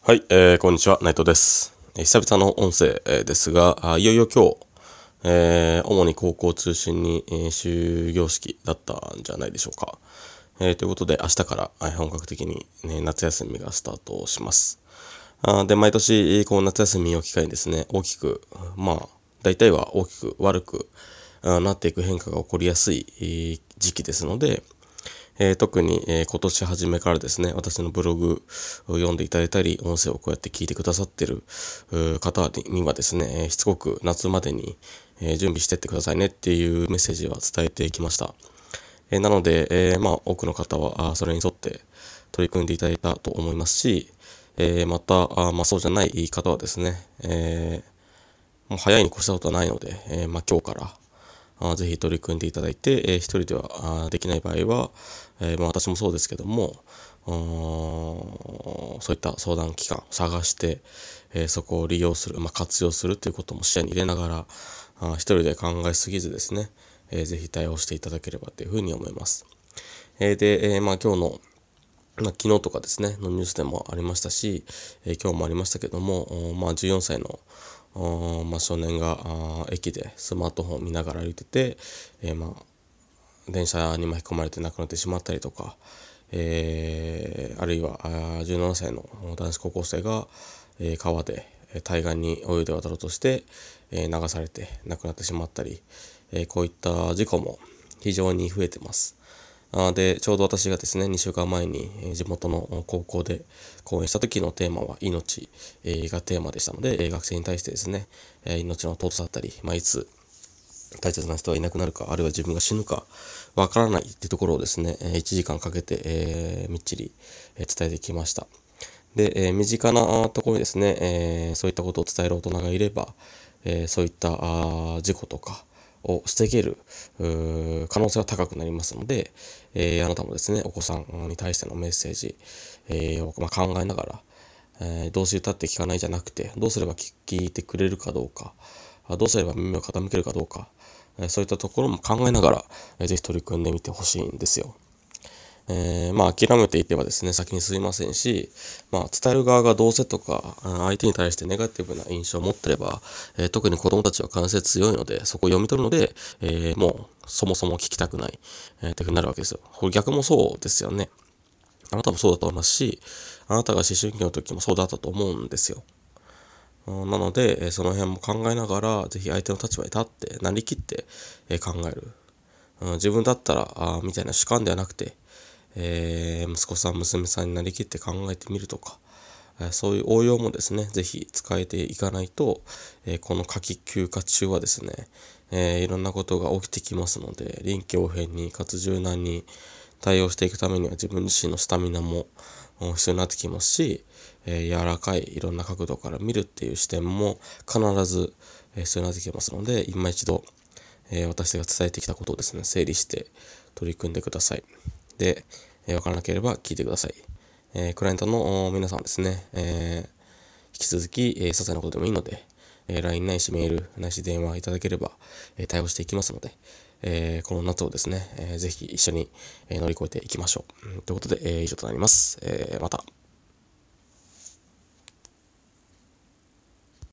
はい、こんにちは、内藤です。久々の音声、ですが、いよいよ今日、主に高校を中心に、終業式だったんじゃないでしょうか。ということで、明日から、本格的に、夏休みがスタートします。で、毎年、こう夏休みを機会にですね、大きく、大体は大きく悪く、なっていく変化が起こりやすい、時期ですので、特に、今年初めからですね、私のブログを読んでいただいたり、音声をこうやって聞いてくださっている方にはですね、しつこく夏までに、準備してってくださいねっていうメッセージは伝えてきました。なので、多くの方はそれに沿って取り組んでいただいたと思いますし、また、そうじゃない方はですね、もう早いに越したことはないので、今日からぜひ取り組んでいただいて、一人ではできない場合は、私もそうですけども、そういった相談機関を探して、そこを利用する、活用するということも視野に入れながら、一人で考えすぎずですね、ぜひ対応していただければというふうに思います。で、今日の昨日とかですね、のニュースでもありましたし、今日もありましたけども、14歳の少年が駅でスマートフォンを見ながら歩いてて、電車に巻き込まれて亡くなってしまったりとか、あるいは17歳の男子高校生が、川で対岸に泳いで渡ろうとして、流されて亡くなってしまったり、こういった事故も非常に増えてます。で、ちょうど私がですね、2週間前に地元の高校で講演した時のテーマは命がテーマでしたので、学生に対してですね、命の尊さだったり、いつ大切な人がいなくなるか、あるいは自分が死ぬかわからないっていうところをですね、1時間かけて、みっちり伝えてきました。で、身近なところにですね、そういったことを伝える大人がいれば、そういった事故とかを防げる可能性は高くなりますので、あなたもですね、お子さんに対してのメッセージ、を考えながら、どうせ歌って聞かないじゃなくて、どうすれば聞いてくれるかどうか、どうすれば耳を傾けるかどうか、そういったところも考えながら、ぜひ取り組んでみてほしいんですよ。諦めていてはですね、先に進みませんし、伝える側がどうせとか、相手に対してネガティブな印象を持ってれば、特に子供たちは感性強いので、そこを読み取るので、もうそもそも聞きたくない、っていうふうになるわけですよ。これ逆もそうですよね。あなたもそうだと思いますし、あなたが思春期の時もそうだったと思うんですよ。なので、その辺も考えながら、ぜひ相手の立場に立って、なりきって、考える。自分だったら、みたいな主観ではなくて、息子さん、娘さんになりきって考えてみるとか、そういう応用もですね、ぜひ使えていかないと、この夏季休暇中はですね、いろんなことが起きてきますので、臨機応変にかつ柔軟に対応していくためには自分自身のスタミナも必要になってきますし、柔らかいいろんな角度から見るっていう視点も必ず必要になってきますので、今一度、私が伝えてきたことをですね、整理して取り組んでください。で、わからなければ聞いてください。クライアントの皆さんはですね、引き続き、些細なことでもいいので、LINE ないしメールないし電話いただければ、対応していきますので、この夏をですね、ぜひ一緒に、乗り越えていきましょう。ということで、以上となります。また。